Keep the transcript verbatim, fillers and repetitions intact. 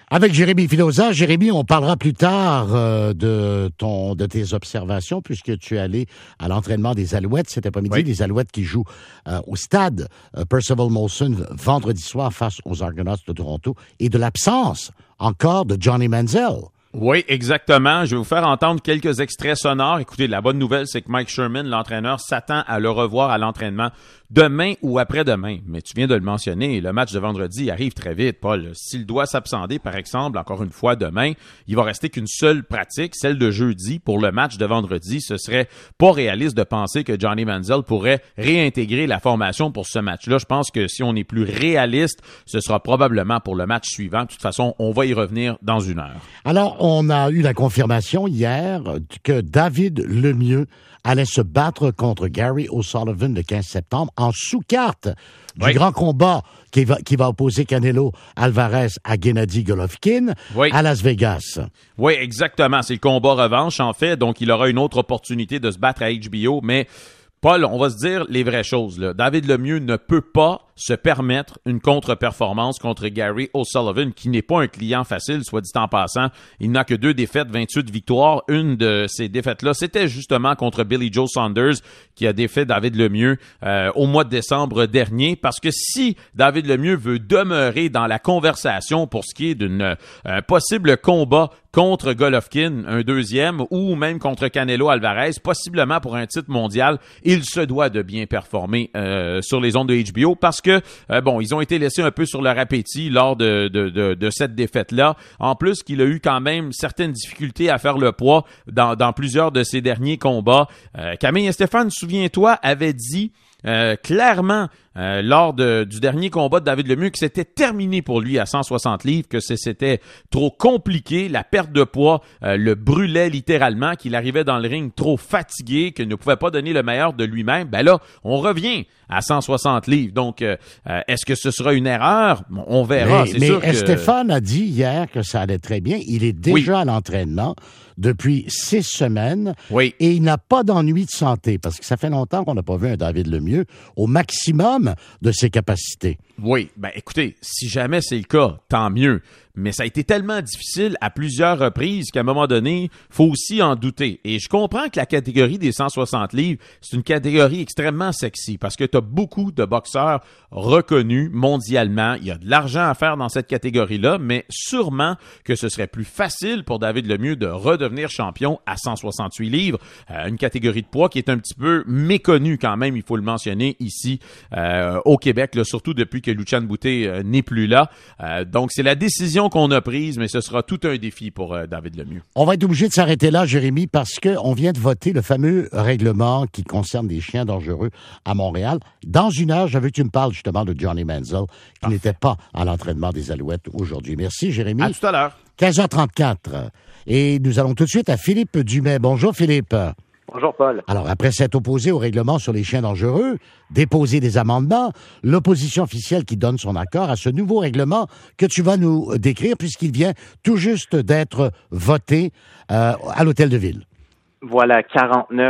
Avec Jérémy Filosa. Jérémy, on parlera plus tard euh, de ton de tes observations puisque tu es allé à l'entraînement des Alouettes cet après-midi. Oui. Les Alouettes qui jouent euh, au stade euh, Percival Molson vendredi soir face aux Argonauts de Toronto et de l'absence encore de Johnny Manziel. Oui, exactement. Je vais vous faire entendre quelques extraits sonores. Écoutez, la bonne nouvelle, c'est que Mike Sherman, l'entraîneur, s'attend à le revoir à l'entraînement demain ou après-demain. Mais tu viens de le mentionner, le match de vendredi arrive très vite, Paul. S'il doit s'absenter, par exemple, encore une fois demain, il va rester qu'une seule pratique, celle de jeudi, pour le match de vendredi. Ce serait pas réaliste de penser que Johnny Manziel pourrait réintégrer la formation pour ce match-là. Je pense que si on est plus réaliste, ce sera probablement pour le match suivant. De toute façon, on va y revenir dans une heure. Alors, on a eu la confirmation hier que David Lemieux allait se battre contre Gary O'Sullivan le quinze septembre en sous-carte du oui. grand combat qui va, qui va opposer Canelo Alvarez à Gennady Golovkin oui. à Las Vegas. Oui, exactement. C'est le combat revanche, en fait. Donc, il aura une autre opportunité de se battre à H B O. Mais, Paul, on va se dire les vraies choses, là. David Lemieux ne peut pas se permettre une contre-performance contre Gary O'Sullivan, qui n'est pas un client facile, soit dit en passant. Il n'a que deux défaites, vingt-huit victoires. Une de ces défaites-là, c'était justement contre Billy Joe Saunders, qui a défait David Lemieux euh, au mois de décembre dernier. Parce que si David Lemieux veut demeurer dans la conversation pour ce qui est d'un euh, possible combat contre Golovkin, un deuxième, ou même contre Canelo Alvarez, possiblement pour un titre mondial, il se doit de bien performer euh, sur les ondes de H B O, parce que Euh, bon, ils ont été laissés un peu sur leur appétit lors de, de, de, de cette défaite-là. En plus qu'il a eu quand même certaines difficultés à faire le poids dans, dans plusieurs de ses derniers combats. Euh, Camille et Stéphane, souviens-toi, avait dit euh, clairement Euh, lors de, du dernier combat de David Lemieux que c'était terminé pour lui à cent soixante livres, que c'était trop compliqué, la perte de poids euh, le brûlait littéralement, qu'il arrivait dans le ring trop fatigué, qu'il ne pouvait pas donner le meilleur de lui-même. Ben là, on revient à cent soixante livres. Donc, euh, euh, est-ce que ce sera une erreur? On verra, mais, c'est mais sûr que... Stéphane a dit hier que ça allait très bien. Il est déjà oui. à l'entraînement depuis six semaines oui. et il n'a pas d'ennui de santé parce que ça fait longtemps qu'on n'a pas vu un David Lemieux au maximum de ses capacités. Oui, ben écoutez, si jamais c'est le cas, tant mieux. Mais ça a été tellement difficile à plusieurs reprises qu'à un moment donné, faut aussi en douter. Et je comprends que la catégorie des cent soixante livres, c'est une catégorie extrêmement sexy parce que tu as beaucoup de boxeurs reconnus mondialement. Il y a de l'argent à faire dans cette catégorie-là, mais sûrement que ce serait plus facile pour David Lemieux de redevenir champion à cent soixante-huit livres. Euh, une catégorie de poids qui est un petit peu méconnue quand même, il faut le mentionner ici euh, au Québec, là, surtout depuis que Luchan Boutet euh, n'est plus là. Euh, donc, c'est la décision qu'on a prise, mais ce sera tout un défi pour euh, David Lemieux. On va être obligé de s'arrêter là, Jérémy, parce qu'on vient de voter le fameux règlement qui concerne les chiens dangereux à Montréal. Dans une heure, je veux que tu me parles justement de Johnny Manziel, qui Parfait. n'était pas à l'entraînement des Alouettes aujourd'hui. Merci, Jérémy. À tout à l'heure. quinze heures trente-quatre. Et nous allons tout de suite à Philippe Dumais. Bonjour, Philippe. Bonjour, Paul. Alors, après s'être opposé au règlement sur les chiens dangereux, déposer des amendements, l'opposition officielle qui donne son accord à ce nouveau règlement que tu vas nous décrire puisqu'il vient tout juste d'être voté euh, à l'Hôtel de Ville. Voilà, quarante-neuf